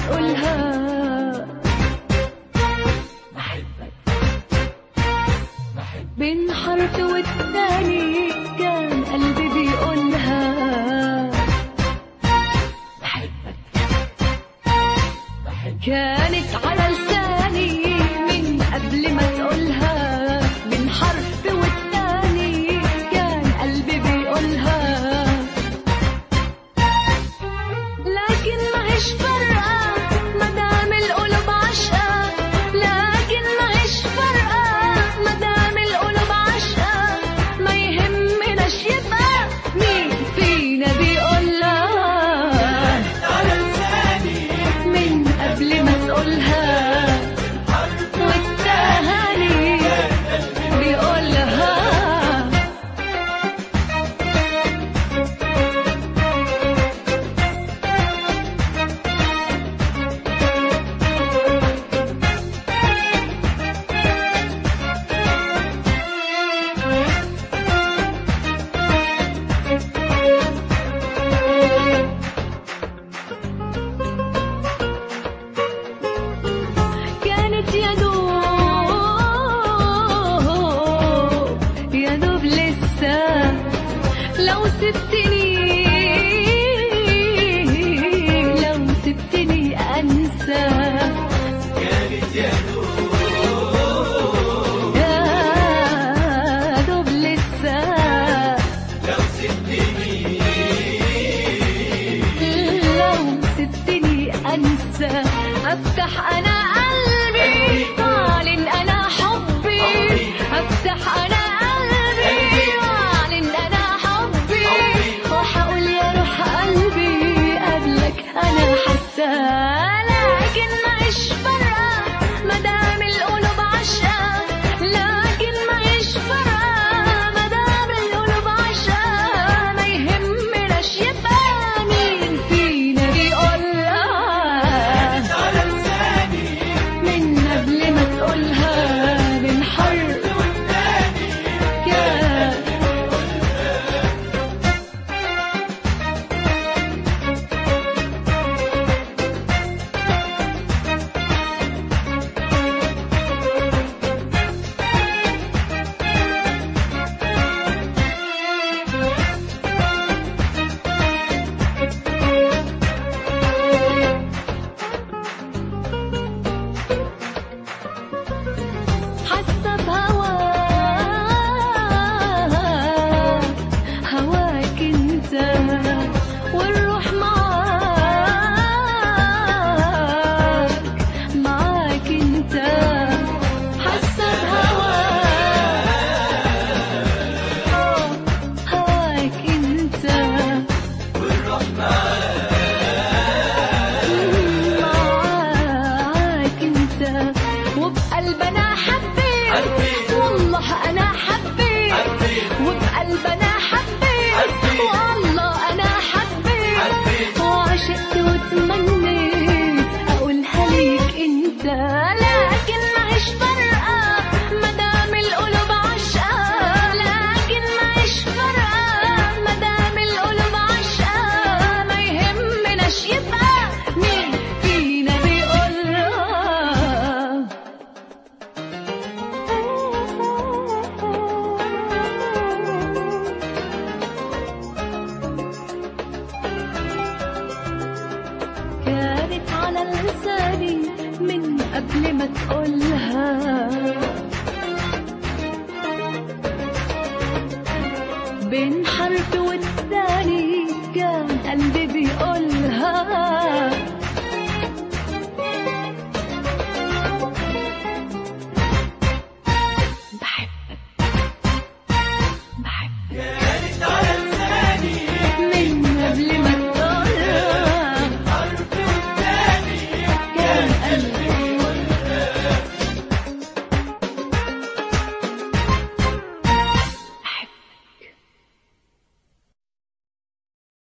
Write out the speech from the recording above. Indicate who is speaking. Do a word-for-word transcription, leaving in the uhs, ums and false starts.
Speaker 1: تقولها بين حرف والتاني كان قلبي بيقولها كانت على لساني من قبل ما تقولها من حرف والتاني كان قلبي بيقولها لكن ما هيش فارقة مدام القلوب عشقة لكن ما هيش فارقة مدام القلوب عشقة ما يهمناش يبقى مين فينا بيقولها
Speaker 2: على لساني
Speaker 1: من قبل ما تقولها والتاني بيقولها كانت يا دوب يا دوب لسه لو سبتني لو سبتني أنسى
Speaker 2: كانت يا دوب
Speaker 1: يا دوب لسه
Speaker 2: لو سبتني
Speaker 1: لو سبتني أنسى أفتح أنا قلبي أعلن أنا حبي أفتح أنا قلبي أعلن أنا حبي وحقول يا روح قلبي قبلك أنا حاسة لكن ماهيش فارقة مدام القلوب عشقة لكن ماهيش فارقة مدام القلوب عشقة ما يهمناش يبقى مين فينا بيقولها
Speaker 2: على لساني
Speaker 1: من قبل ما تقولها من حرف
Speaker 2: والتاني
Speaker 1: كان حاسة بهواك هواك انت والروح معاك معاك انت حاسة بهواك هواك انت
Speaker 2: والروح
Speaker 1: معاك انت وبقلب انا حبيت
Speaker 2: حبيت.
Speaker 1: والله انا حبيت
Speaker 2: حبيت.
Speaker 1: وبقلب انا حبيت
Speaker 2: حبيت.
Speaker 1: والله انا حبيت
Speaker 2: حبيت.
Speaker 1: وعشقت وتمنيت اقولها ليك انت لكن ماهيش فارقة مدام القلوب عشقة لكن ماهيش فارقة مدام القلوب عشقة ما يهمناش يبقى مين فينا بيقولها كانت على لساني من قبل ما تقولها بين حرف والتاني